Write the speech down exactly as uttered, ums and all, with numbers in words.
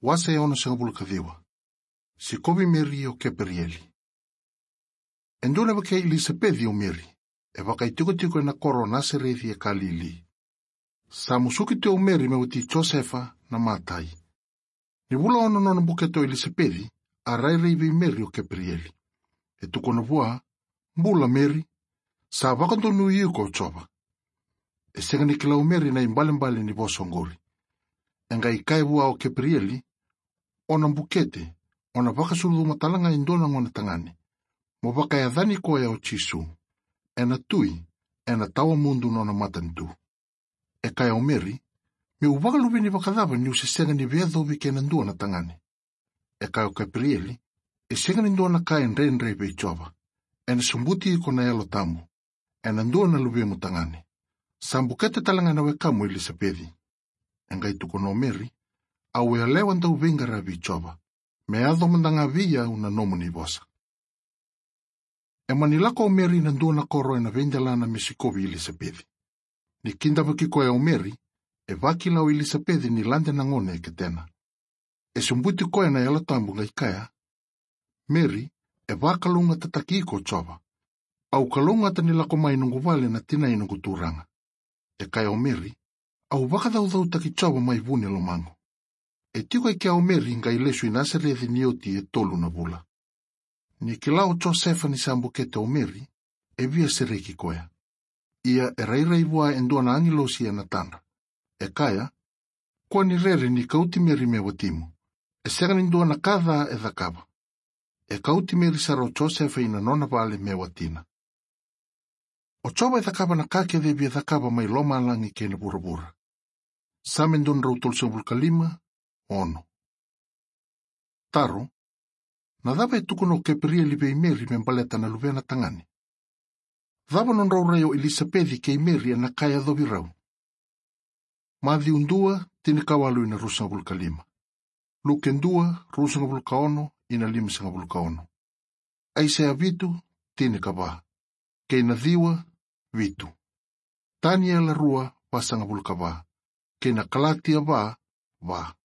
wasa e ono sanga bulkaviwa. Si kobi Meri o Keperieli. Endona bake Elisabethi o Meri, e waka itiko tiko na koro Naserethi e Kalili. Sa musuki te o Meri me uti Josefa na Matai. Ni wula ono nono buketo Elisabethi, a rairei Meri o Keperieli. E tuko na bua, mbula Meri, sa wakanto nui yuko choba. E senga ni kila o Meri na imbalimbali ni bosongori. Enga ikai bua o Keperieli, ona mbukete, ona wakasulu matalanga indona ngona tangani. Mo waka ya dhani koe ya o Chisu. Ena tui, ena tawa mundu nona matantu. E kai o Meri, mi uwakalubi ni wakadhava ni usisenga ni veadhovi ke nandua na tangani. E kai o Keperieli, e senga ni ndua na kai nrenre be chova. Ena sumbuti iko na yalo tamu. Ena ndua na lubi mu tangani. Sambukete talanga na wekamu Elisabethi. Enga ituko no Meri, awe alewa nda uvenga rabi chova. Me adho mandanga via una nomu ni bosa. E manilako o Meri na ndua na koro e na venjalana misikobi Elisabethi. Ni kinda wakiko e o Meri, e wakila o Elisabethi ni lande na ngone e ketena. E sumbuti koe na yalo tambu nga ikaya. Meri, e wakalunga tatakiko chova. Au kalunga tanilako mai nungu vale na tina inungu turanga. E kaya o Meri, au wakadau taki chova mai vune lo mango. E tiko e kia o Meri nga ilesu Naserethi nioti e tolu na bula. Ni kilao Josefa ni sambukete o Meri, e via sereki koea. Ia e rairaivua endua na angilosi e natana. E kaya, kwa ni rere ni kauti Meri me watimu. E sega nindua na kadha e dhakaba. E kauti Meri saro Josefa ina nona vale me watina. O choba e dhakaba na kake de via dhakaba mai loma alangi ke na burabura. Samendon rautol sambulka lima, ono. Taro, na dhaba e tuku no Keperieli be Meri me mbaleta na luvena tangani. Dhaba non rau o Elisabethi ke Meri e na kaya dhobi rau. Madhi undua tini kawalu ina rusanga bulka lima. Luke ndua rusanga bulka ono ina lima sanga bulka ono. Aisea vitu tini kabaha. Ke ina dhiwa vitu. Tania la rua wasanga bulka baha. Ke na kalatia ba ba.